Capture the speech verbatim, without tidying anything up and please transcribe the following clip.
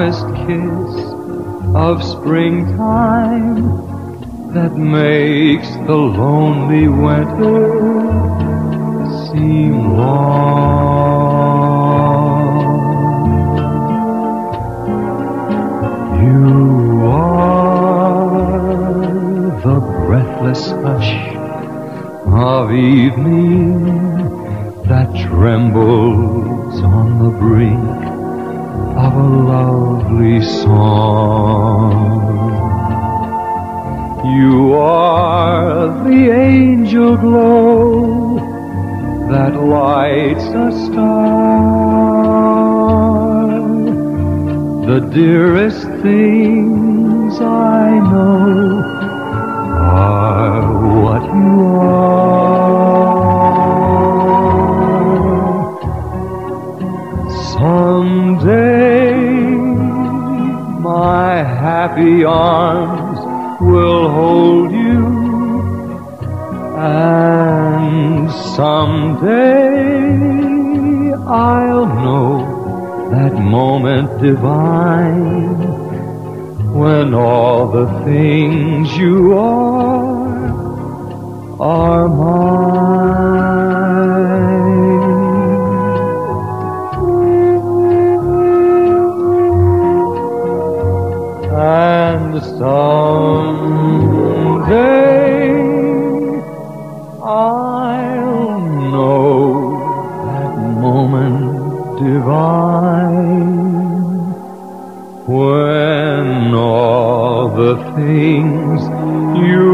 promised kiss of springtime that makes the lonely winter seem long. You are the breathless hush of evening that trembles on the brink of a lovely song. You are the angel glow that lights a star. The dearest things I know are what you are. Someday my happy arms will hold you, and someday I'll know that moment divine when all the things you are are mine. And someday I'll know that moment divine when all the things you